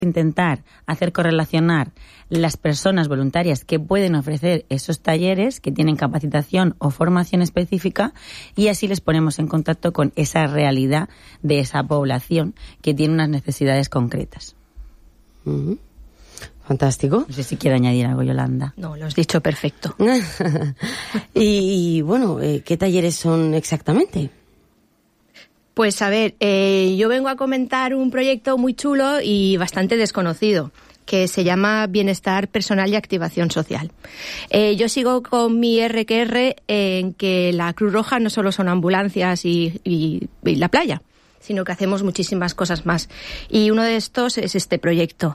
intentar hacer correlacionar las personas voluntarias que pueden ofrecer esos talleres, que tienen capacitación o formación específica, y así les ponemos en contacto con esa realidad de esa población que tiene unas necesidades concretas. Uh-huh. Fantástico. No sé si quiere añadir algo, Yolanda. No, lo has dicho perfecto. Y bueno, ¿qué talleres son exactamente? Pues a ver, yo vengo a comentar un proyecto muy chulo y bastante desconocido, que se llama Bienestar Personal y Activación Social. Yo sigo con mi RQR en que la Cruz Roja no solo son ambulancias y la playa, sino que hacemos muchísimas cosas más. Y uno de estos es este proyecto.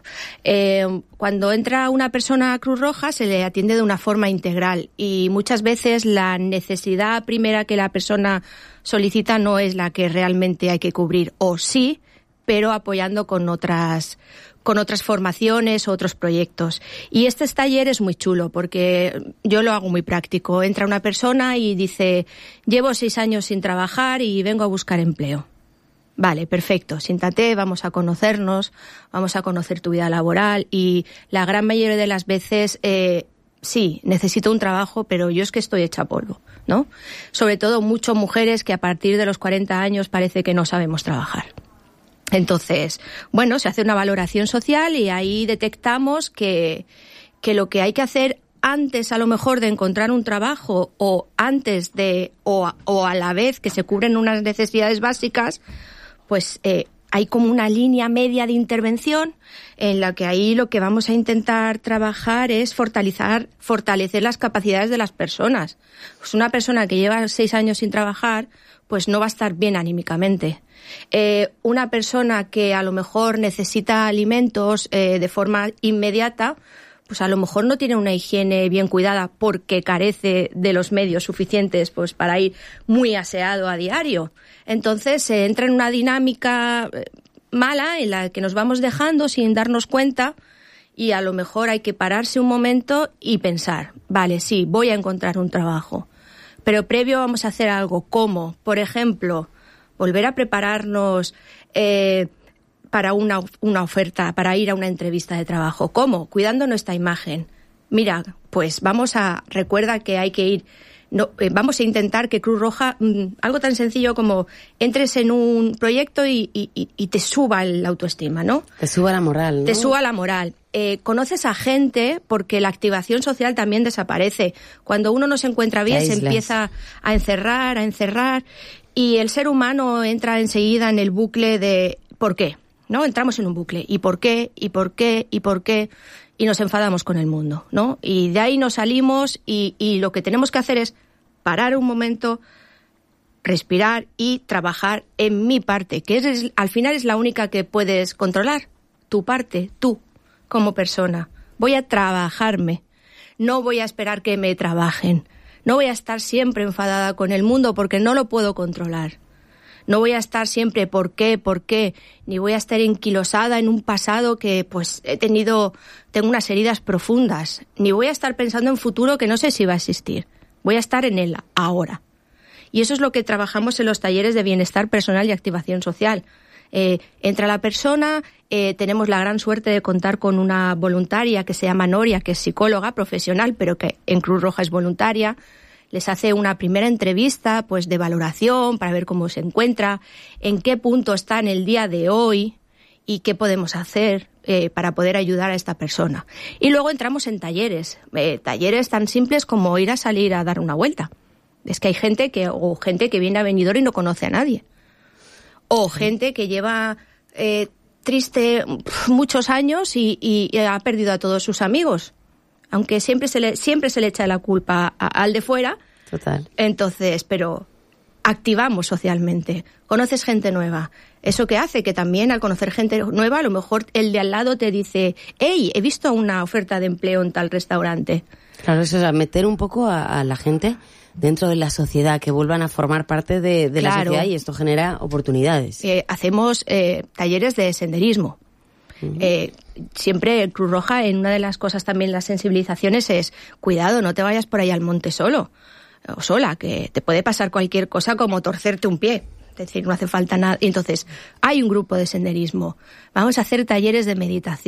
Cuando entra una persona a Cruz Roja se le atiende de una forma integral y muchas veces la necesidad primera que la persona solicita no es la que realmente hay que cubrir, o sí, pero apoyando con otras formaciones o otros proyectos. Y este taller es muy chulo porque yo lo hago muy práctico. Entra una persona y dice, llevo 6 años sin trabajar y vengo a buscar empleo. Vale, perfecto, siéntate, vamos a conocernos, vamos a conocer tu vida laboral y la gran mayoría de las veces, sí, necesito un trabajo, pero yo es que estoy hecha polvo, ¿no? Sobre todo muchas mujeres que a partir de los 40 años parece que no sabemos trabajar. Entonces, bueno, se hace una valoración social y ahí detectamos que lo que hay que hacer antes a lo mejor de encontrar un trabajo o antes de o a la vez que se cubren unas necesidades básicas, pues hay como una línea media de intervención en la que ahí lo que vamos a intentar trabajar es fortalecer las capacidades de las personas. Pues una persona que lleva 6 años sin trabajar, pues no va a estar bien anímicamente. Una persona que a lo mejor necesita alimentos de forma inmediata, pues a lo mejor no tiene una higiene bien cuidada porque carece de los medios suficientes pues para ir muy aseado a diario. Entonces se entra en una dinámica mala en la que nos vamos dejando sin darnos cuenta y a lo mejor hay que pararse un momento y pensar, vale, sí, voy a encontrar un trabajo, pero previo vamos a hacer algo como, por ejemplo, volver a prepararnos para una oferta, para ir a una entrevista de trabajo. ¿Cómo? Cuidando nuestra imagen. Mira, pues recuerda que hay que ir, vamos a intentar que Cruz Roja, algo tan sencillo como entres en un proyecto y te suba la autoestima, ¿no? Te suba la moral, ¿no? Te suba la moral. Conoces a gente porque la activación social también desaparece. Cuando uno no se encuentra bien, se empieza a encerrar y el ser humano entra enseguida en el bucle de ¿por qué? ¿No? Entramos en un bucle. ¿Y por qué? ¿Y por qué? ¿Y por qué? Y nos enfadamos con el mundo, ¿no? Y de ahí nos salimos y lo que tenemos que hacer es parar un momento, respirar y trabajar en mi parte, que al final es la única que puedes controlar. Tu parte, tú, como persona. Voy a trabajarme. No voy a esperar que me trabajen. No voy a estar siempre enfadada con el mundo porque no lo puedo controlar. No voy a estar siempre ¿por qué? Ni voy a estar enquilosada en un pasado que pues tengo unas heridas profundas. Ni voy a estar pensando en futuro que no sé si va a existir. Voy a estar en él ahora. Y eso es lo que trabajamos en los talleres de bienestar personal y activación social. Entra la persona, tenemos la gran suerte de contar con una voluntaria que se llama Noria, que es psicóloga profesional, pero que en Cruz Roja es voluntaria. Les hace una primera entrevista pues de valoración para ver cómo se encuentra, en qué punto está en el día de hoy y qué podemos hacer para poder ayudar a esta persona. Y luego entramos en talleres tan simples como ir a salir a dar una vuelta. Es que hay gente que viene a Benidorm y no conoce a nadie. O gente que lleva triste muchos años y ha perdido a todos sus amigos. Aunque siempre se le echa la culpa al de fuera. Total. Entonces, pero activamos socialmente. Conoces gente nueva. Eso que hace que también al conocer gente nueva, a lo mejor el de al lado te dice, hey, he visto una oferta de empleo en tal restaurante. Claro, eso es meter un poco a la gente dentro de la sociedad, que vuelvan a formar parte de la sociedad, y esto genera oportunidades. Hacemos talleres de senderismo. Siempre en Cruz Roja, en una de las cosas también las sensibilizaciones es cuidado, no te vayas por ahí al monte solo o sola, que te puede pasar cualquier cosa como torcerte un pie, Es decir, no hace falta nada. Y entonces, hay un grupo de senderismo. Vamos a hacer talleres de meditación.